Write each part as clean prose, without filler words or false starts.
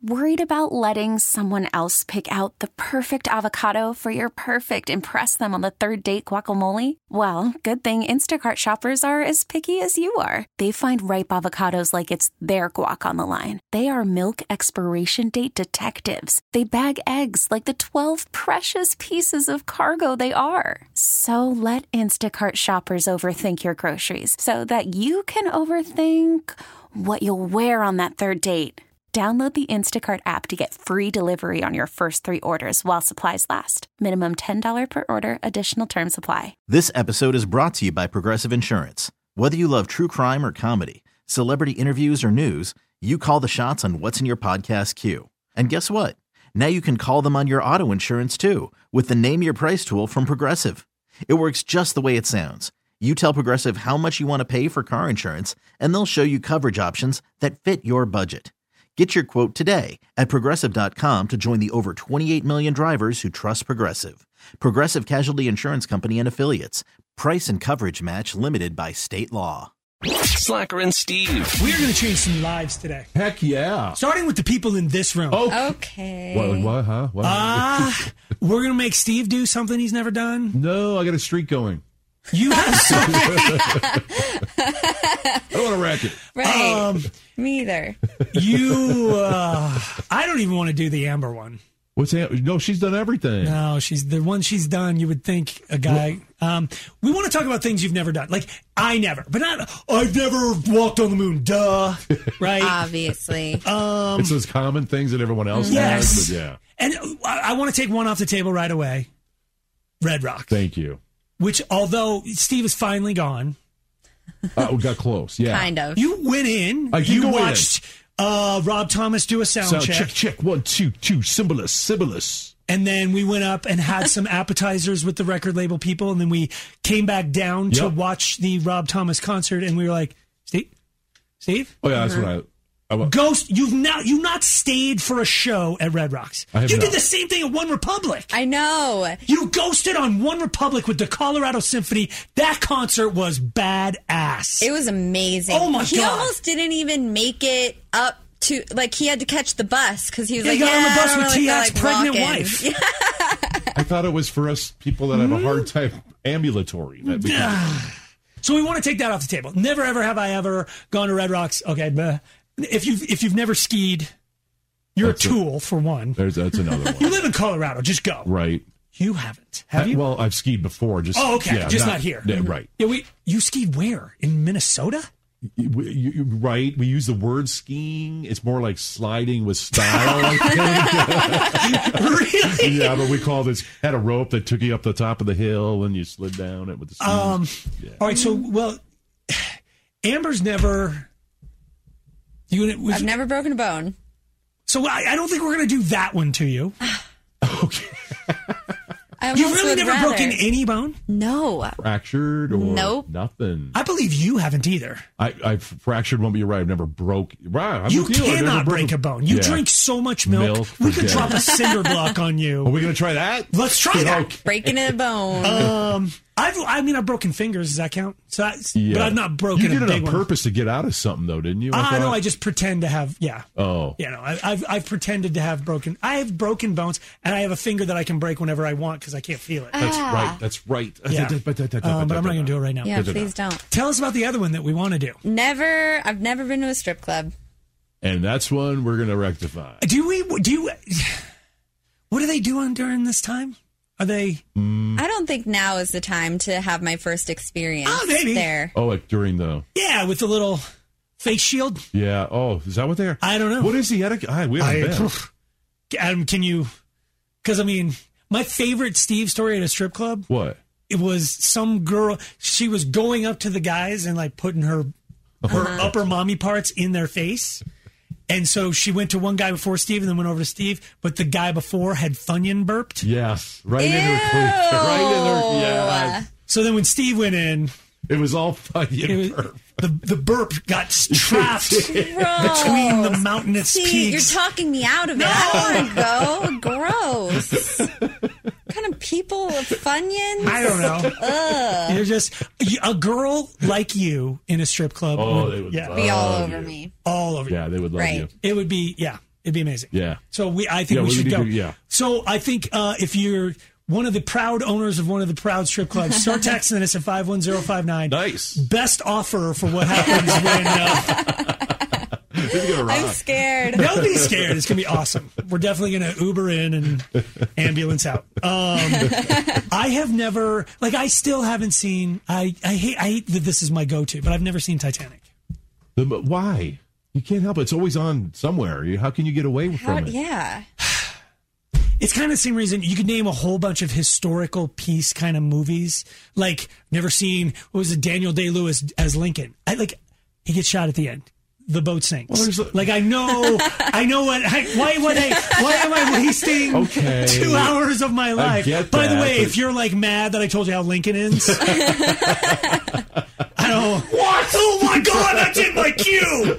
Worried about letting someone else pick out the perfect avocado for your perfect impress them on the third date guacamole? Well, good thing Instacart shoppers are as picky as you are. They find ripe avocados like it's their guac on the line. They are milk expiration date detectives. They bag eggs like the 12 precious pieces of cargo they are. So let Instacart shoppers overthink your groceries so that you can overthink what you'll wear on that third date. Download the Instacart app to get free delivery on your first 3 orders while supplies last. Minimum $10 per order. Additional terms apply. This episode is brought to you by Progressive Insurance. Whether you love true crime or comedy, celebrity interviews or news, you call the shots on what's in your podcast queue. And guess what? Now you can call them on your auto insurance too with the Name Your Price tool from Progressive. It works just the way it sounds. You tell Progressive how much you want to pay for car insurance, and they'll show you coverage options that fit your budget. Get your quote today at Progressive.com to join the over 28 million drivers who trust Progressive. Progressive Casualty Insurance Company and Affiliates. Price and coverage match limited by state law. Slacker and Steve. We're going to change some lives today. Heck yeah. Starting with the people in this room. Okay. What, huh? What? We're going to make Steve do something he's never done. No, I got a streak going. You have something. I don't want to wreck it. Right. Me either. I don't even want to do the Amber one. What's that? No, she's done everything. No, the one she's done, you would think a guy. We want to talk about things you've never done. Like, I've never walked on the moon. Duh. Right? Obviously. It's those common things that everyone else has. But yeah. And I want to take one off the table right away. Red Rocks. Thank you. Which, although Steve is finally gone. We got close, yeah. Kind of. You went in. You watched Rob Thomas do a sound check. Check. 1, 2, 2. Symbolus. And then we went up and had some appetizers with the record label people. And then we came back down to watch the Rob Thomas concert. And we were like, Steve? Oh, yeah, that's what I... Ghost, you've not stayed for a show at Red Rocks. You did the same thing at One Republic. I know. You ghosted on One Republic with the Colorado Symphony. That concert was badass. It was amazing. Oh, my God. He almost didn't even make it up to, like, he had to catch the bus because he was he got on the bus with T.I.'s pregnant wife. Yeah. I thought it was for us people that have a hard time ambulatory. So we want to take that off the table. Never, ever have I ever gone to Red Rocks. Okay, If you've never skied, you're a tool, for one. That's another one. You live in Colorado. Just go. Right. You haven't. Have you? Well, I've skied before. Okay. Yeah, not here. Yeah, right. Yeah, you skied where? In Minnesota? Right. We use the word skiing. It's more like sliding with style, I think. Really? Yeah, but we call this, had a rope that took you up the top of the hill and you slid down it with the skis. All right, so, Amber's never... I've never broken a bone. So I don't think we're going to do that one to you. Okay. You've really never broken any bone? No. Fractured or nope. Nothing? I believe you haven't either. I've fractured one, but you're right. I've never broke. Right, you cannot break a bone. You drink so much milk. We could drop a cinder block on you. Are we going to try that? Let's try that. Okay. Breaking a bone. I've broken fingers. Does that count? But I've not broken a big one. You did it on purpose to get out of something, though, didn't you? No, I just pretend to have. Yeah. Oh. Yeah. No, I've pretended to have broken. I have broken bones, and I have a finger that I can break whenever I want because I can't feel it. That's right. Yeah. But I'm not going to do it right now. Yeah, please don't. Tell us about the other one that we want to do. I've never been to a strip club. And that's one we're going to rectify. What are they doing during this time? Are they? I don't think now is the time to have my first experience there. Oh, like during the... Yeah, with the little face shield. Yeah. Oh, is that what they are? I don't know. What is the etiquette? We haven't been. Adam, can you... Because, my favorite Steve story at a strip club... What? It was some girl... She was going up to the guys and, putting her upper mommy parts in their face. And so she went to one guy before Steve and then went over to Steve, but the guy before had Funyun burped. Yes. Right in her cleavage. Right in her... Yeah. So then when Steve went in... It was all Funyun burp. The burp got trapped between the mountainous peaks. You're talking me out of it. I don't want to go. Gross. What kind of people of Funyuns? I don't know. You're just a girl like you in a strip club. Oh, they would be all over me. All over you. Yeah, they would love you. It would be, yeah. It'd be amazing. Yeah. So I think we should need go. to, yeah. So I think if you're one of the proud owners of one of the proud strip clubs, start texting us at 51059. Nice. Best offer for what happens when. I'm scared. Don't be scared. It's going to be awesome. We're definitely going to Uber in and ambulance out. I have never, I still haven't seen, I hate that this is my go-to, but I've never seen Titanic. Why? You can't help it. It's always on somewhere. How can you get away from it? Yeah. It's kind of the same reason you could name a whole bunch of historical piece kind of movies. Like, never seen, what was it, Daniel Day-Lewis as Lincoln. He gets shot at the end. The boat sinks. Well, I know what. Why am I wasting 2 hours of my life? By the way, if you're mad that I told you how Lincoln ends, I don't. What? Oh my God, that's in my queue.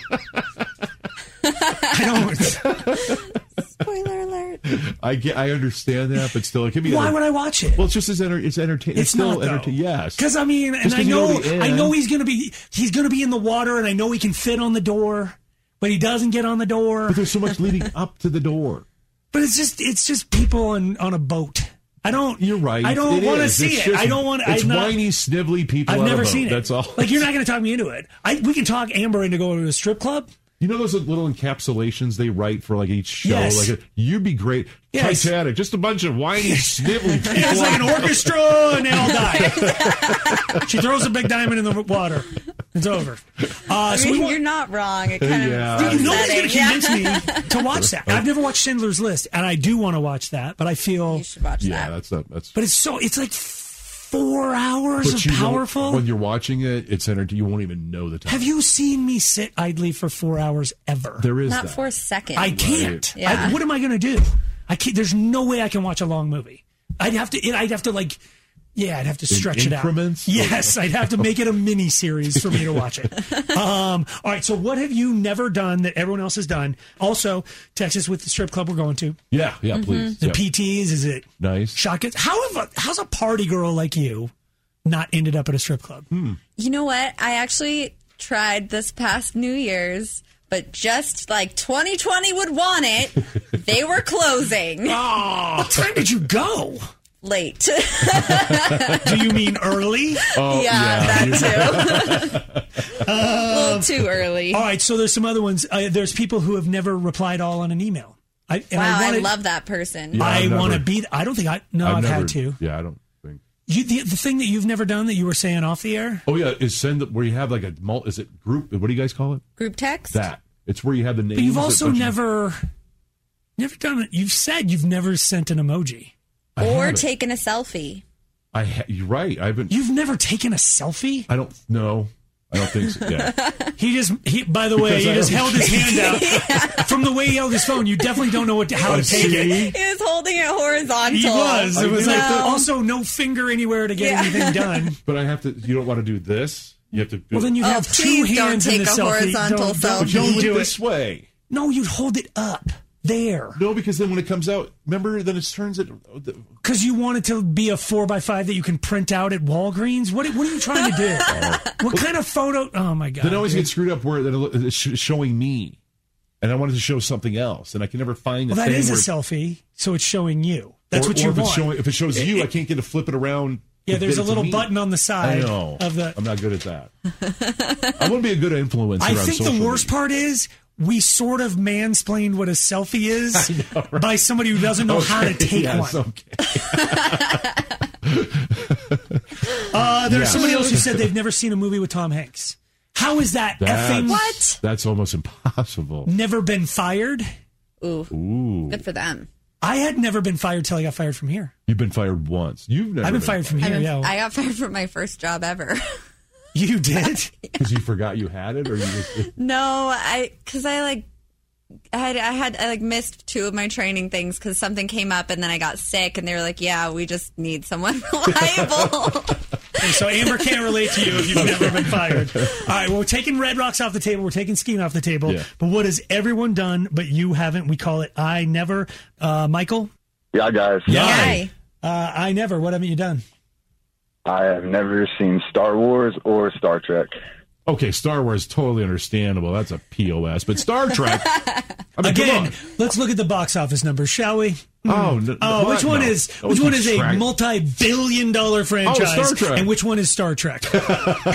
I don't. Spoiler alert. I understand that, but still, it can be. Why would I watch it? Well, it's just it's entertaining. It's still not, entertaining. Yes, because I know he's gonna be in the water, and I know he can fit on the door, but he doesn't get on the door. But there's so much leading up to the door. But it's just people on a boat. You're right. I don't want to see it. I don't want. It's whiny, snivelly people. I've never seen it. That's all. You're not going to talk me into it. We can talk Amber into going to a strip club. You know those little encapsulations they write for each show? Yes. You'd be great. Yes. Titanic, just a bunch of whiny, snivelly people. It's like an orchestra and they all die. She throws a big diamond in the water. It's over. You're not wrong. It kind of nobody's going to convince me to watch that. I've never watched Schindler's List, and I do want to watch that, but I feel you should watch that. Yeah, that's. But it's like 4 hours of powerful. When you're watching it, it's entertaining. You won't even know the time. Have you seen me sit idly for 4 hours ever? There is not that. 4 seconds. I can't. Right. Yeah. What am I going to do? I can't. There's no way I can watch a long movie. I'd have to stretch it out. Increments? Yes, I'd have to make it a mini series for me to watch it. All right. So, what have you never done that everyone else has done? Also, Texas with the strip club we're going to. Yeah, please. The PTs, is it nice? Shotguns. How's a party girl like you not ended up at a strip club? You know what? I actually tried this past New Year's, but just like 2020 would want it, they were closing. Oh, what time did you go? Late. Do you mean early? That too. A little too early. All right, so there's some other ones. There's people who have never replied all on an email. I love that person. Yeah, I want to be. I don't think I've had to. Yeah, I don't think. The thing that you've never done that you were saying off the air? Oh yeah, is where you have is it group? What do you guys call it? Group text. That it's where you have the names. But you've also never done it. You've said you've never sent an emoji. Or taken a selfie. You're right. You've never taken a selfie? I don't know. I don't think so. Yeah. By the way, he just held his hand out. From the way he held his phone, you definitely don't know how to take it. He was holding it horizontal. He was. It was also no finger anywhere to get anything done. But I have to. You don't want to do this. You have to. Well, then you have two hands in the selfie. Horizontal selfie. But you do it this way. No, you'd hold it up. There. No, because then when it comes out, remember, then it turns it. Because you want it to be a 4x5 that you can print out at Walgreens? What are you trying to do? What kind of photo? Oh, my God. Then I always get screwed up where it's showing me. And I wanted to show something else. And I can never find the thing. That is a selfie, so it's showing you. That's what you want. If it shows you, I can't get to flip it around. Yeah, there's a little button on the side. I know. I'm not good at that. I want to be a good influencer on social media. I think the worst part is we sort of mansplained what a selfie is by somebody who doesn't know how to take one. Okay. There's somebody else who said they've never seen a movie with Tom Hanks. How is that effing? What? That's almost impossible. Never been fired? Ooh. Good for them. I had never been fired till I got fired from here. You've been fired once. You've never. I've been fired from here. Yeah. I got fired from my first job ever. You did? Because you forgot you had it, or you just... No, because I missed 2 of my training things because something came up and then I got sick and they were like, yeah, we just need someone reliable. So Amber can't relate to you if you've never been fired. All right, well, we're taking Red Rocks off the table. We're taking skiing off the table. Yeah. But what has everyone done but you haven't? We call it I Never. Michael? Yeah, guys. Yeah. I Never. What haven't you done? I have never seen Star Wars or Star Trek. Okay, Star Wars, totally understandable. That's a POS. But Star Trek, I mean, Again, come let's look at the box office numbers, shall we? on. Oh, Which one is a Trek. multi-billion-dollar franchise, Star Trek. and which one is Star Trek? Which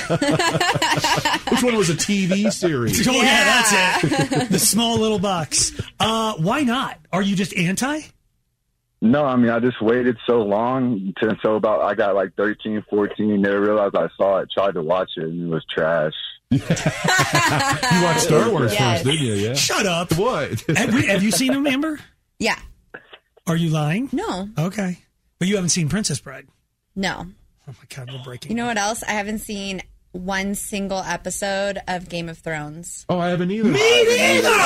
one was a TV series? Oh yeah, that's it. The small little box. Why not? Are you just anti? No, I mean, I just waited so long until I got like 13, 14, never realized I saw it, tried to watch it, and it was trash. You watched Star Wars Yes. first, didn't you? Yeah. Shut up. What? Have you seen them, Amber? Yeah. Are you lying? No. Okay. But you haven't seen Princess Bride. No. Oh my God, we're breaking. You know what else? I haven't seen one single episode of Game of Thrones. Oh, I haven't either. Me neither!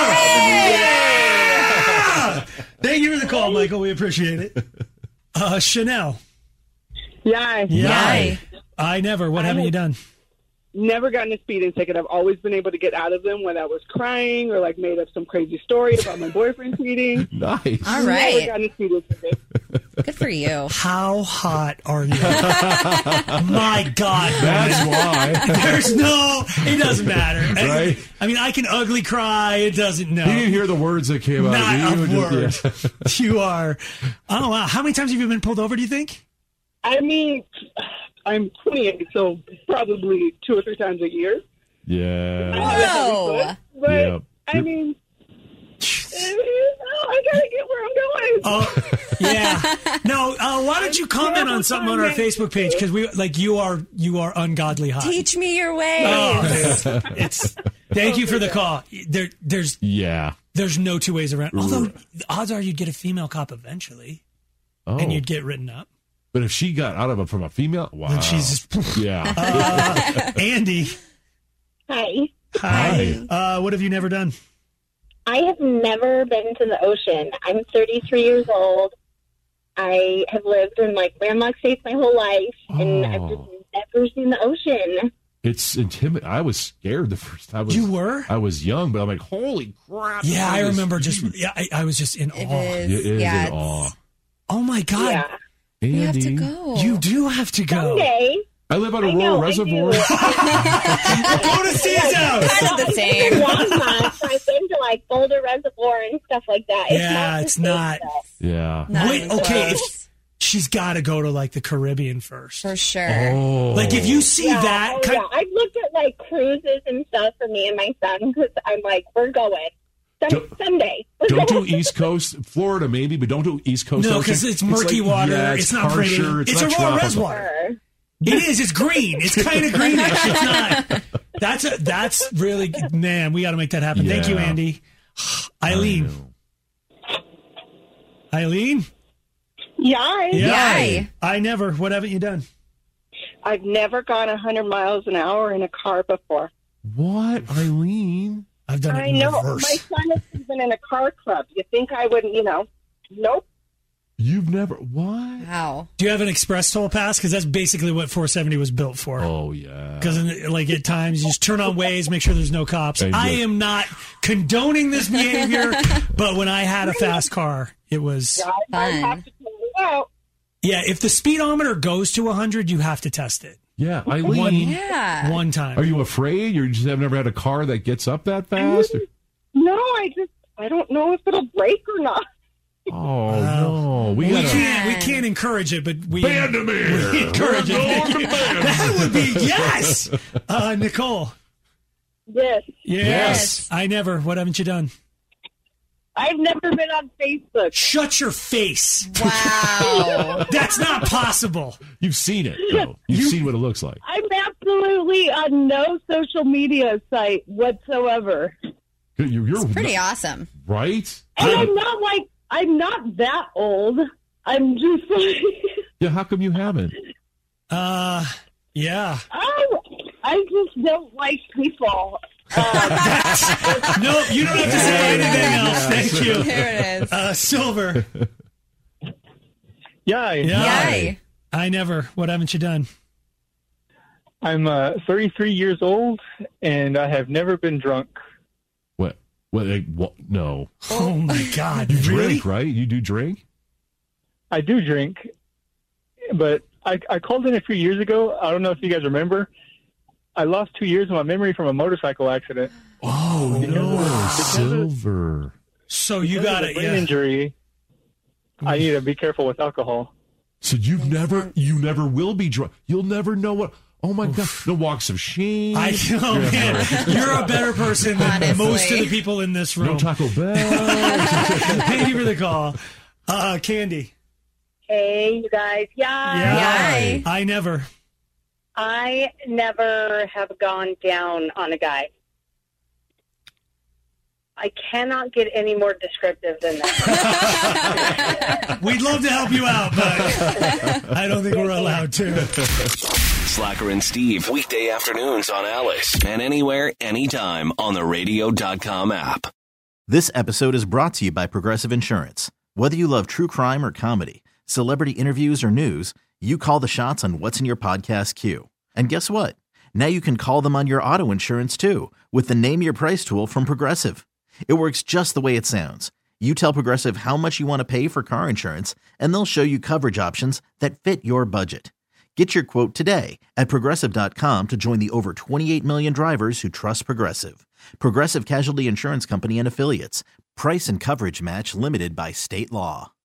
Thank you for the call, Michael. We appreciate it. Chanel. Yeah. Yay. I never. What haven't you done? Never gotten a speeding ticket. I've always been able to get out of them when I was crying or like made up some crazy story about my boyfriend cheating. Nice. All Never right. gotten a speeding ticket. Good for you. How hot are you? My God. That's why. It doesn't matter. Right? I mean, I can ugly cry. It doesn't know. You didn't hear the words that came out Not of a you. word. Yeah. You are. Oh, wow. How many times have you been pulled over, do you think? I mean, I'm 28, so probably 2 or 3 times a year. Yeah. Whoa. But, Yeah. I mean, I gotta get where I'm going. Oh, yeah. No, why don't you comment on something on our Facebook page? Because you are ungodly hot. Teach me your ways. Oh, it's. Thank you for the call. There's Yeah. no two ways around. Although the odds are you'd get a female cop eventually, Oh. and you'd get written up. But if she got out of it from a female, wow. And she's just, Yeah. Andy. Hi. Hi. What have you never done? I have never been to the ocean. I'm 33 years old. I have lived in landlocked states my whole life, and I've just never seen the ocean. It's intimidating. I was scared the first time. You were? I was young, but I'm like, holy crap. Yeah, I this is remember huge. I was just in It awe. is. It is Yeah, in awe. Oh my God. Yeah. You have to Andy, go. You do have to go. Someday. I live on a I know, rural I reservoir. do. Go to Caesar. Kind of the same. Not much. I've been to Boulder Reservoir and stuff like that. Yeah, the it's same not. stuff. Yeah. Not Wait, even okay. close. She's got to go to the Caribbean first. For sure. Oh. Like if you see Yeah, that, oh, yeah. I've looked at cruises and stuff for me and my son because I'm like, we're going someday. Don't do East Coast, Florida maybe, but don't do East Coast. no, ocean. because it's murky water. Yeah, it's not pretty. harsher, It's a not rural tropical. reservoir. It is. It's green. It's kind of greenish. It's not. That's really good. Man, we got to make that happen. Thank you, Yeah. Andy. Eileen. Eileen. Yeah. Yay. I never. What haven't you done? I've never gone 100 miles an hour in a car before. What, Eileen? I've done it I in know. reverse. My son is even in a car club. You think I wouldn't, Nope. You've never what? Wow. Do you have an express toll pass? Because that's basically what 470 was built for. Oh yeah. Because at times you just turn on Waze, make sure there's no cops. And I you- am not condoning this behavior, but when I had a fast car, it was I have to pull it out. yeah. If the speedometer goes to 100, you have to test it. Yeah, Eileen. Yeah. One time. Are you afraid? You just have never had a car that gets up that fast? No, I don't know if it'll break or not. Oh no, we gotta can't encourage it, but we Vandermeer. we encourage We're going to it. That would be yes, Nicole. Yes. Yes. I never. What haven't you done? I've never been on Facebook. Shut your face. Wow. That's not possible. You've seen it, though. You've seen what it looks like. I'm absolutely on no social media site whatsoever. You're Pretty awesome. right. And I'm not that old. I'm just Yeah, how come you haven't? Yeah. I just don't like people. Nope, you don't have to say anything else. Thank you. There it is. Silver. Yay. I never. What haven't you done? I'm 33 years old, and I have never been drunk. What? What? No. Oh my God! You Really? drink, right? You do drink? I do drink, but I called in a few years ago. I don't know if you guys remember. I lost 2 years of my memory from a motorcycle accident. Oh, no. Silver. So you got it. Brain injury. I need to be careful with alcohol. So you never will be drunk. You'll never know what. Oh my God! No walks of shame. I know, man. You're a better person than most of the people in this room. No Taco Bell. Thank you for the call, Candy. Hey, you guys. Yeah. I never have gone down on a guy. I cannot get any more descriptive than that. We'd love to help you out, but I don't think we're allowed to. Slacker and Steve, weekday afternoons on Alice, and anywhere, anytime on the radio.com app. This episode is brought to you by Progressive Insurance. Whether you love true crime or comedy, celebrity interviews or news, you call the shots on what's in your podcast queue. And guess what? Now you can call them on your auto insurance too with the Name Your Price tool from Progressive. It works just the way it sounds. You tell Progressive how much you want to pay for car insurance, and they'll show you coverage options that fit your budget. Get your quote today at Progressive.com to join the over 28 million drivers who trust Progressive. Progressive Casualty Insurance Company and Affiliates. Price and coverage match limited by state law.